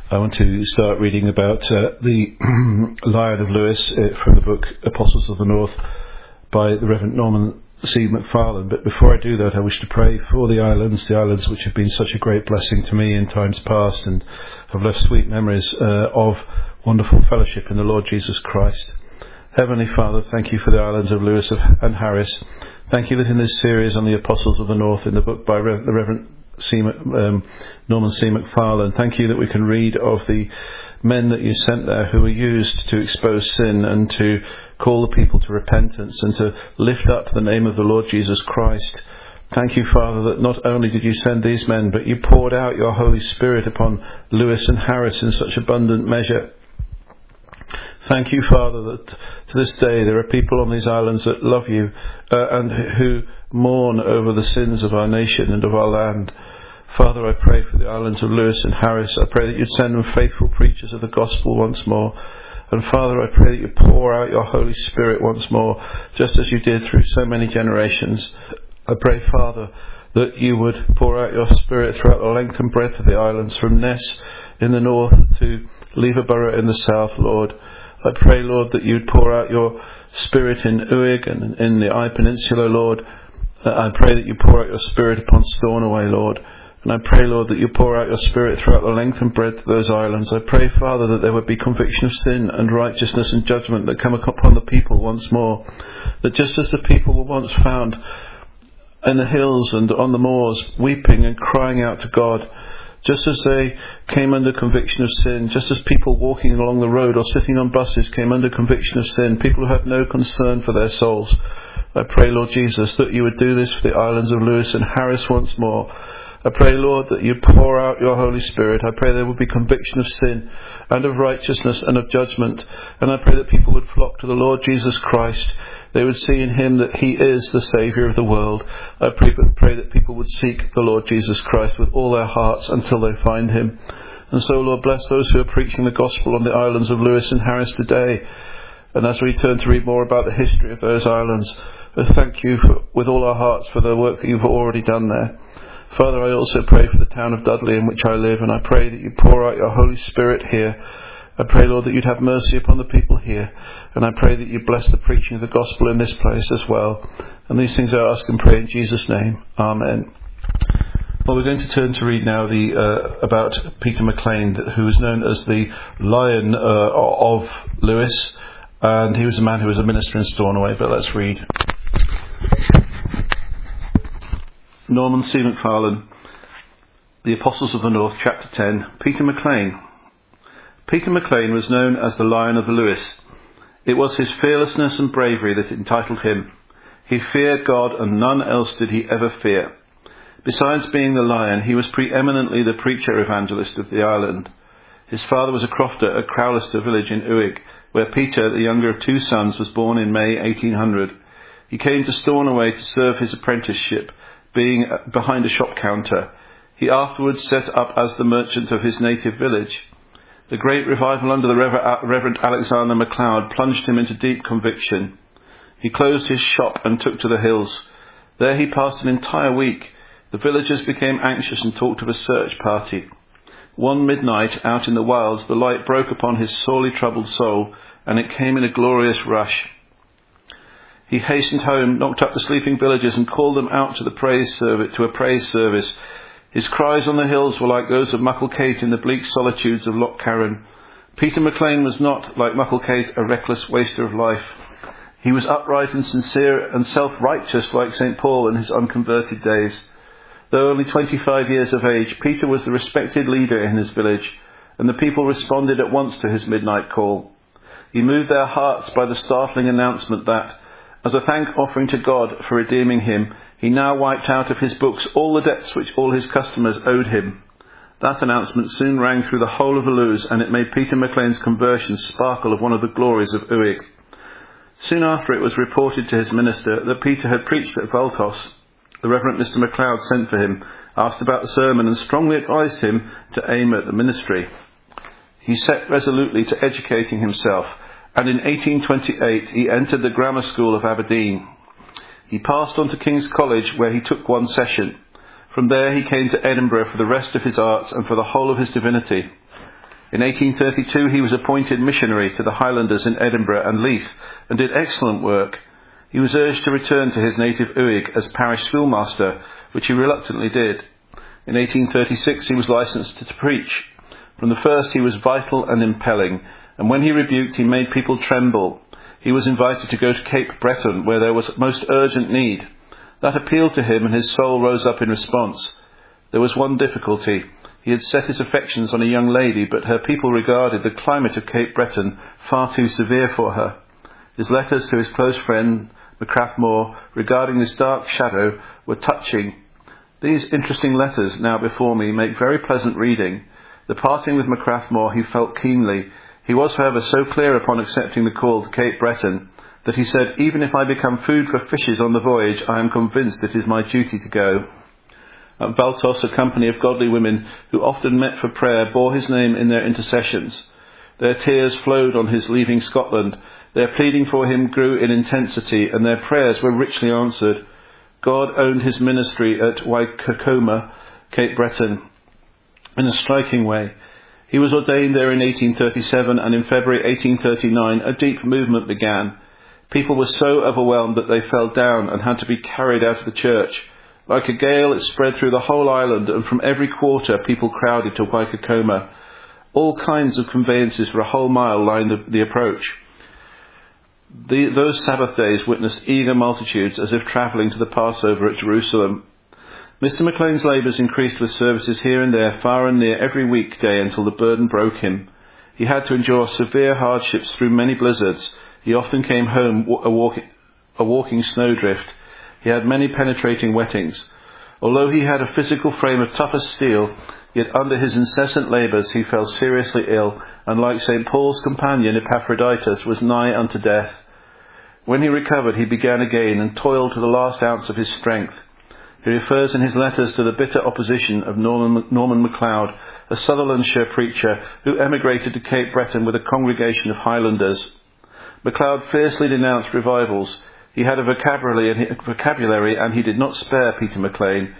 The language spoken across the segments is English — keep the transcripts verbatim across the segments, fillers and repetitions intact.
I want to start reading about uh, the Lion of Lewis uh, from the book Apostles of the North by the Reverend Norman C. Macfarlane. But before I do that, I wish to pray for the islands, the islands which have been such a great blessing to me in times past and have left sweet memories uh, of wonderful fellowship in the Lord Jesus Christ. Heavenly Father, thank you for the islands of Lewis and Harris. Thank you that in this series on the Apostles of the North, in the book by Re- the Reverend C. Um, Norman C. Macfarlane, thank you that we can read of the men that you sent there who were used to expose sin and to call the people to repentance and to lift up the name of the Lord Jesus Christ. Thank you, Father, that not only did you send these men, but you poured out your Holy Spirit upon Lewis and Harris in such abundant measure. Thank you, Father, that to this day there are people on these islands that love you uh, and who mourn over the sins of our nation and of our land. Father, I pray for the islands of Lewis and Harris. I pray that you'd send them faithful preachers of the gospel once more. And Father, I pray that you pour out your Holy Spirit once more, just as you did through so many generations. I pray, Father, that you would pour out your Spirit throughout the length and breadth of the islands, from Ness in the north to Leverborough in the south, Lord. I pray, Lord, that you'd pour out your Spirit in Uig and in the I Peninsula, Lord. I pray that you pour out your Spirit upon Stornoway, Lord. And I pray, Lord, that you pour out your Spirit throughout the length and breadth of those islands. I pray, Father, that there would be conviction of sin and righteousness and judgment that come upon the people once more. That just as the people were once found in the hills and on the moors, weeping and crying out to God, just as they came under conviction of sin, just as people walking along the road or sitting on buses came under conviction of sin, people who have no concern for their souls, I pray, Lord Jesus, that you would do this for the islands of Lewis and Harris once more. I pray, Lord, that you pour out your Holy Spirit. I pray there would be conviction of sin and of righteousness and of judgment. And I pray that people would flock to the Lord Jesus Christ. They would see in him that he is the Saviour of the world. I pray, pray that people would seek the Lord Jesus Christ with all their hearts until they find him. And so, Lord, bless those who are preaching the gospel on the islands of Lewis and Harris today. And as we turn to read more about the history of those islands, I thank you for, with all our hearts for the work that you've already done there. Father, I also pray for the town of Dudley in which I live, and I pray that you pour out your Holy Spirit here. I pray, Lord, that you'd have mercy upon the people here, and I pray that you bless the preaching of the gospel in this place as well. And these things I ask and pray in Jesus' name. Amen. Well, we're going to turn to read now the uh, about Peter McLean, who is known as the Lion uh, of Lewis, and he was a man who was a minister in Stornoway. But let's read. Norman C. Macfarlane, The Apostles of the North, Chapter ten. Peter McLean. Peter McLean was known as the Lion of the Lewis. It was his fearlessness and bravery that entitled him. He feared God, and none else did he ever fear. Besides being the Lion, he was preeminently the preacher-evangelist of the island. His father was a crofter at Crowlester village in Uig, where Peter, the younger of two sons, was born in May eighteen hundred. He came to Stornoway to serve his apprenticeship, being behind a shop counter. He afterwards set up as the merchant of his native village. The great revival under the Reverend Alexander MacLeod plunged him into deep conviction. He closed his shop and took to the hills. There he passed an entire week. The villagers became anxious and talked of a search party. One midnight, out in the wilds, the light broke upon his sorely troubled soul, and it came in a glorious rush. He hastened home, knocked up the sleeping villagers, and called them out to the praise service, to a praise service. His cries on the hills were like those of Mucklecate in the bleak solitudes of Loch Carron. Peter McLean was not, like Mucklecate, a reckless waster of life. He was upright and sincere and self-righteous like Saint Paul in his unconverted days. Though only twenty-five years of age, Peter was the respected leader in his village, and the people responded at once to his midnight call. He moved their hearts by the startling announcement that, as a thank offering to God for redeeming him, he now wiped out of his books all the debts which all his customers owed him. That announcement soon rang through the whole of the Lewis, and it made Peter McLean's conversion sparkle of one of the glories of Uig. Soon after it was reported to his minister that Peter had preached at Vultos. The Reverend Mister MacLeod sent for him, asked about the sermon, and strongly advised him to aim at the ministry. He set resolutely to educating himself, and in eighteen twenty-eight he entered the grammar school of Aberdeen. He passed on to King's College, where he took one session. From there he came to Edinburgh for the rest of his arts and for the whole of his divinity. In eighteen thirty-two he was appointed missionary to the Highlanders in Edinburgh and Leith and did excellent work. He was urged to return to his native Uig as parish schoolmaster, which he reluctantly did. In eighteen thirty-six he was licensed to preach. From the first he was vital and impelling, and when he rebuked he made people tremble. He was invited to go to Cape Breton, where there was most urgent need. That appealed to him, and his soul rose up in response. There was one difficulty. He had set his affections on a young lady, but her people regarded the climate of Cape Breton far too severe for her. His letters to his close friend, Macrath Moore, regarding this dark shadow were touching. These interesting letters, now before me, make very pleasant reading. The parting with Macrath Moore he felt keenly. He was, however, so clear upon accepting the call to Cape Breton that he said, "Even if I become food for fishes on the voyage, I am convinced it is my duty to go." At Baltos, a company of godly women who often met for prayer bore his name in their intercessions. Their tears flowed on his leaving Scotland. Their pleading for him grew in intensity, and their prayers were richly answered. God owned his ministry at Waikokoma, Cape Breton, in a striking way. He was ordained there in eighteen thirty-seven, and in February eighteen thirty-nine a deep movement began. People were so overwhelmed that they fell down and had to be carried out of the church. Like a gale, it spread through the whole island, and from every quarter people crowded to Waikokoma. All kinds of conveyances for a whole mile lined the, the approach. The, those Sabbath days witnessed eager multitudes as if travelling to the Passover at Jerusalem. Mister Maclean's labours increased with services here and there, far and near, every weekday until the burden broke him. He had to endure severe hardships through many blizzards. He often came home a, walk, a walking snowdrift. He had many penetrating wettings. Although he had a physical frame of tough as steel, yet under his incessant labours he fell seriously ill, and like Saint Paul's companion Epaphroditus, was nigh unto death. When he recovered, he began again and toiled to the last ounce of his strength. He refers in his letters to the bitter opposition of Norman, Norman MacLeod, a Sutherlandshire preacher who emigrated to Cape Breton with a congregation of Highlanders. MacLeod fiercely denounced revivals. He had a vocabulary and, vocabulary and he did not spare Peter Maclean.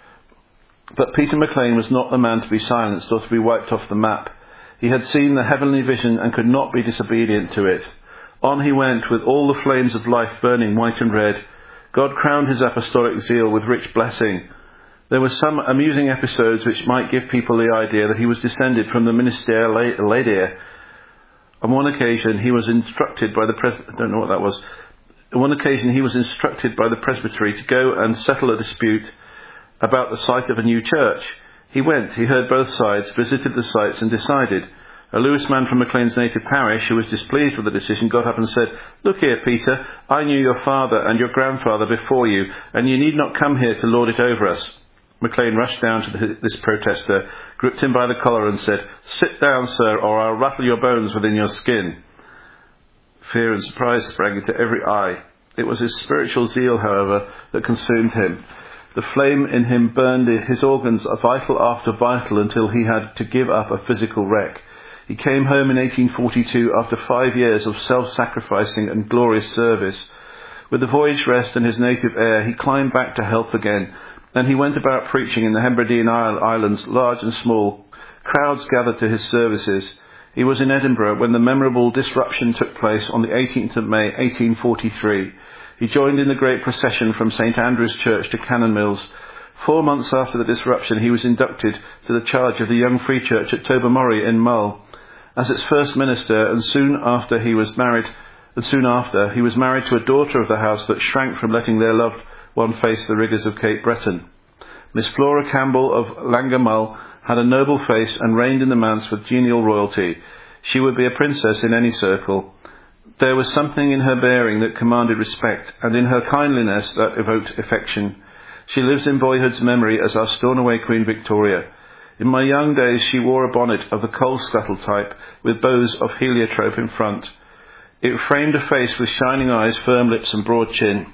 But Peter Maclean was not the man to be silenced or to be wiped off the map. He had seen the heavenly vision and could not be disobedient to it. On he went with all the flames of life burning white and red. God crowned his apostolic zeal with rich blessing. There were some amusing episodes which might give people the idea that he was descended from the Ministère Laïdaire. On one occasion he was instructed by the pres- I don't know what that was. On one occasion he was instructed by the presbytery to go and settle a dispute about the site of a new church. He went, he heard both sides, visited the sites and decided. A Lewis man from Maclean's native parish, who was displeased with the decision, got up and said, "Look here, Peter, I knew your father and your grandfather before you, and you need not come here to lord it over us." Maclean rushed down to the, this protester, gripped him by the collar and said, "Sit down, sir, or I'll rattle your bones within your skin." Fear and surprise sprang into every eye. It was his spiritual zeal, however, that consumed him. The flame in him burned his organs vital after vital until he had to give up a physical wreck. He came home in eighteen forty-two after five years of self-sacrificing and glorious service. With the voyage rest and his native air, he climbed back to health again. Then he went about preaching in the Hebridean Islands, large and small. Crowds gathered to his services. He was in Edinburgh when the memorable disruption took place on the eighteenth of May, eighteen forty-three. He joined in the great procession from St Andrew's Church to Cannon Mills. Four months after the disruption, he was inducted to the charge of the Young Free Church at Tobermory in Mull. As its first minister, and soon after he was married, and soon after he was married to a daughter of the house that shrank from letting their loved one face the rigours of Cape Breton. Miss Flora Campbell of Langamull had a noble face and reigned in the manse with genial royalty. She would be a princess in any circle. There was something in her bearing that commanded respect, and in her kindliness that evoked affection. She lives in boyhood's memory as our stornoway Queen Victoria. In my young days she wore a bonnet of the coal scuttle type, with bows of heliotrope in front. It framed a face with shining eyes, firm lips and broad chin.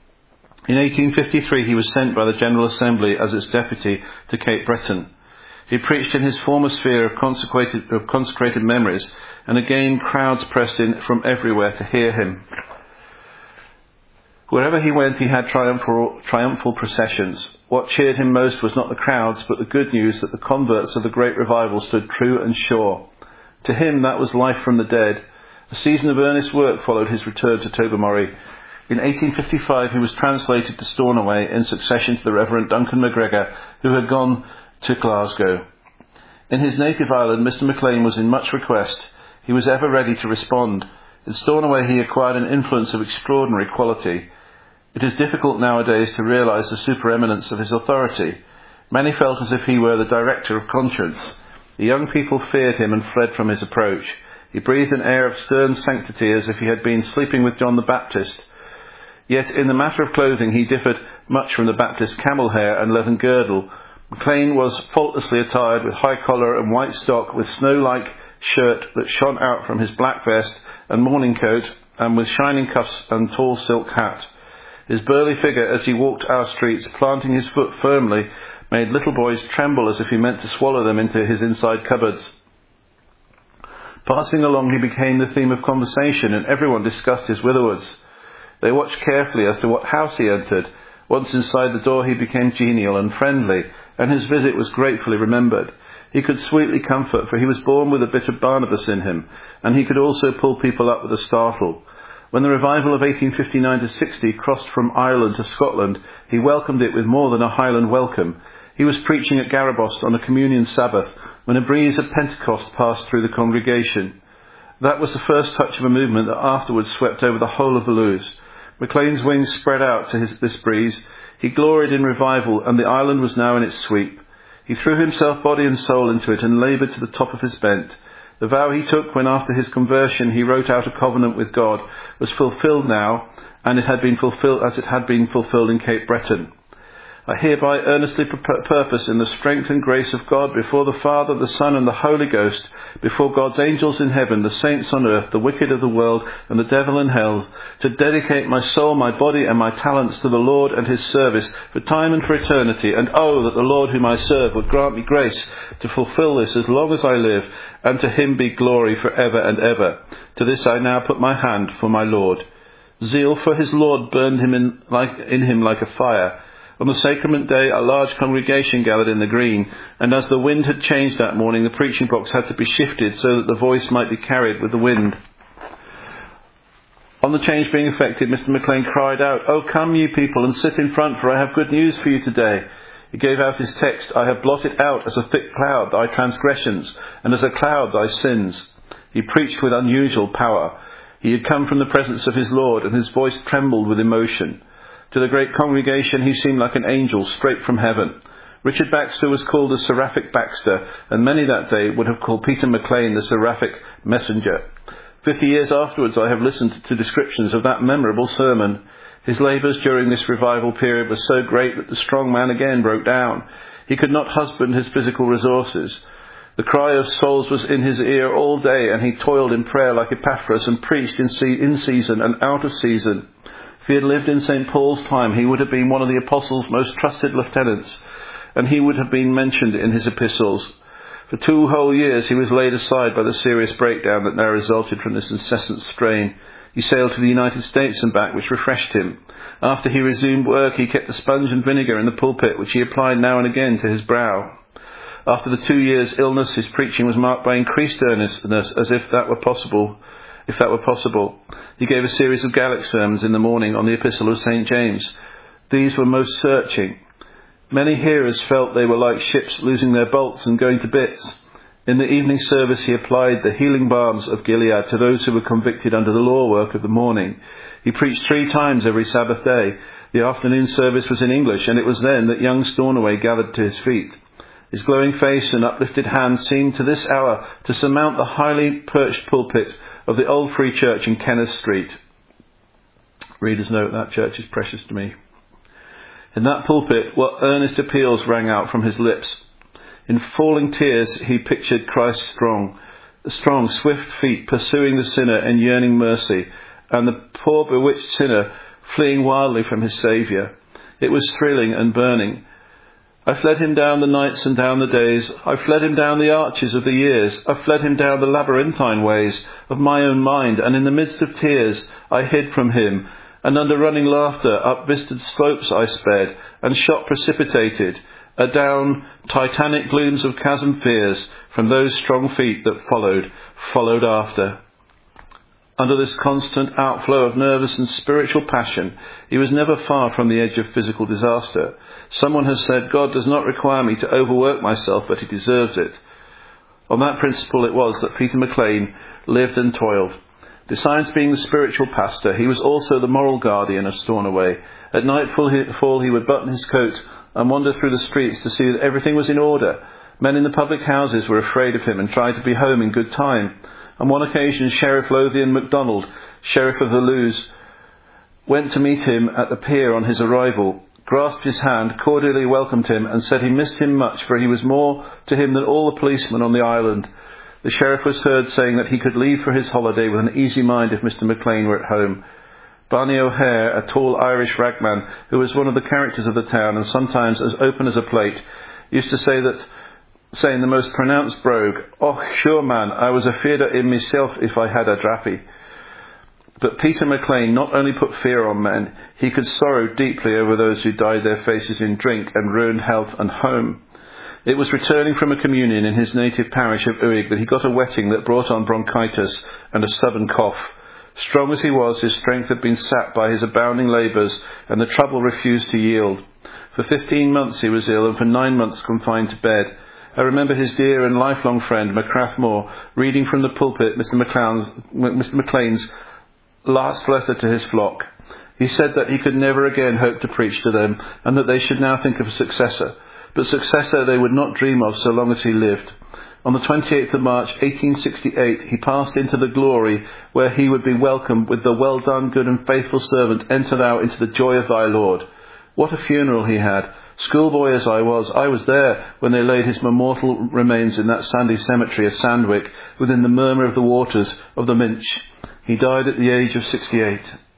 In eighteen fifty-three he was sent by the General Assembly as its deputy to Cape Breton. He preached in his former sphere of consecrated, of consecrated memories, and again crowds pressed in from everywhere to hear him. Wherever he went he had triumphal, triumphal processions. What cheered him most was not the crowds, but the good news that the converts of the great revival stood true and sure. To him that was life from the dead. A season of earnest work followed his return to Tobermory. In eighteen fifty-five he was translated to Stornoway in succession to the Reverend Duncan MacGregor, who had gone to Glasgow. In his native island, Mister Maclean was in much request. He was ever ready to respond. In Stornoway he acquired an influence of extraordinary quality. It is difficult nowadays to realise the supereminence of his authority. Many felt as if he were the director of conscience. The young people feared him and fled from his approach. He breathed an air of stern sanctity as if he had been sleeping with John the Baptist. Yet in the matter of clothing he differed much from the Baptist camel hair and leathern girdle. Maclean was faultlessly attired with high collar and white stock, with snow-like shirt that shone out from his black vest and morning coat, and with shining cuffs and tall silk hat. His burly figure as he walked our streets, planting his foot firmly, made little boys tremble as if he meant to swallow them into his inside cupboards. Passing along he became the theme of conversation, and everyone discussed his witherwoods. They watched carefully as to what house he entered. Once inside the door he became genial and friendly, and his visit was gratefully remembered. He could sweetly comfort, for he was born with a bit of Barnabas in him, and he could also pull people up with a startle. When the revival of eighteen fifty-nine to sixty crossed from Ireland to Scotland, he welcomed it with more than a Highland welcome. He was preaching at Garrabost on a communion Sabbath when a breeze of Pentecost passed through the congregation. That was the first touch of a movement that afterwards swept over the whole of the Lewes. Maclean's wings spread out to his, this breeze. He gloried in revival, and the island was now in its sweep. He threw himself body and soul into it and laboured to the top of his bent. The vow he took when after his conversion he wrote out a covenant with God was fulfilled now, and it had been fulfilled as it had been fulfilled in Cape Breton. I hereby earnestly purpose in the strength and grace of God before the Father, the Son, and the Holy Ghost, before God's angels in heaven, the saints on earth, the wicked of the world, and the devil in hell, to dedicate my soul, my body, and my talents to the Lord and his service, for time and for eternity. And oh, that the Lord whom I serve would grant me grace to fulfill this as long as I live, and to him be glory for ever and ever. To this I now put my hand for my Lord. Zeal for his Lord burned him in, like, in him like a fire. On the sacrament day, a large congregation gathered in the green, and as the wind had changed that morning, the preaching box had to be shifted so that the voice might be carried with the wind. On the change being effected, Mister Maclean cried out, "Oh, come, you people, and sit in front, for I have good news for you today." He gave out his text, "I have blotted out as a thick cloud thy transgressions, and as a cloud thy sins." He preached with unusual power. He had come from the presence of his Lord, and his voice trembled with emotion. To the great congregation he seemed like an angel straight from heaven. Richard Baxter was called the Seraphic Baxter, and many that day would have called Peter Maclean the Seraphic Messenger. Fifty years afterwards I have listened to descriptions of that memorable sermon. His labours during this revival period were so great that the strong man again broke down. He could not husband his physical resources. The cry of souls was in his ear all day, and he toiled in prayer like Epaphras and preached in, se- in season and out of season. If he had lived in Saint Paul's time, he would have been one of the apostles' most trusted lieutenants, and he would have been mentioned in his epistles. For two whole years he was laid aside by the serious breakdown that now resulted from this incessant strain. He sailed to the United States and back, which refreshed him. After he resumed work, he kept a sponge and vinegar in the pulpit, which he applied now and again to his brow. After the two years' illness, his preaching was marked by increased earnestness, as if that were possible. If that were possible. He gave a series of Gallic sermons in the morning on the Epistle of Saint James. These were most searching. Many hearers felt they were like ships losing their bolts and going to bits. In the evening service he applied the healing balms of Gilead to those who were convicted under the law work of the morning. He preached three times every Sabbath day. The afternoon service was in English, and it was then that young Stornoway gathered to his feet. His glowing face and uplifted hands seemed to this hour to surmount the highly perched pulpit of the Old Free Church in Kenneth Street. Readers note, that church is precious to me. In that pulpit, what earnest appeals rang out from his lips. In falling tears, he pictured Christ's strong, strong, swift feet pursuing the sinner in yearning mercy, and the poor bewitched sinner fleeing wildly from his Saviour. It was thrilling and burning. I fled him down the nights and down the days. I fled him down the arches of the years. I fled him down the labyrinthine ways of my own mind, and in the midst of tears I hid from him, and under running laughter up vistaed slopes I sped, and shot precipitated, Adown titanic glooms of chasm fears from those strong feet that followed, followed after. Under this constant outflow of nervous and spiritual passion, he was never far from the edge of physical disaster. Someone has said, God does not require me to overwork myself, but he deserves it. On that principle it was that Peter McLean lived and toiled. Besides being the spiritual pastor, he was also the moral guardian of Stornoway. At nightfall he would button his coat and wander through the streets to see that everything was in order. Men in the public houses were afraid of him and tried to be home in good time. On one occasion, Sheriff Lothian MacDonald, Sheriff of the Lewes, went to meet him at the pier on his arrival, grasped his hand, cordially welcomed him, and said he missed him much, for he was more to him than all the policemen on the island. The sheriff was heard saying that he could leave for his holiday with an easy mind if Mister McLean were at home. Barney O'Hare, a tall Irish ragman, who was one of the characters of the town and sometimes as open as a plate, used to say that, say in the most pronounced brogue, "Och, sure man, I was afeard o' him myself if I had a drappy." But Peter McLean not only put fear on men, he could sorrow deeply over those who dyed their faces in drink and ruined health and home. It was returning from a communion in his native parish of Uig that he got a wetting that brought on bronchitis and a stubborn cough. Strong as he was, his strength had been sapped by his abounding labours, and the trouble refused to yield. For fifteen months he was ill, and for nine months confined to bed. I remember his dear and lifelong friend, McCrathmore, reading from the pulpit Mister McLean's, Mister McLean's last letter to his flock. He said that he could never again hope to preach to them, and that they should now think of a successor. But successor they would not dream of so long as he lived. On the twenty-eighth of March, eighteen sixty-eight, he passed into the glory where he would be welcomed with the "Well done, good and faithful servant, enter thou into the joy of thy Lord." What a funeral he had! Schoolboy as I was, I was there when they laid his immortal remains in that sandy cemetery of Sandwick, within the murmur of the waters of the Minch. He died at the age of sixty-eight.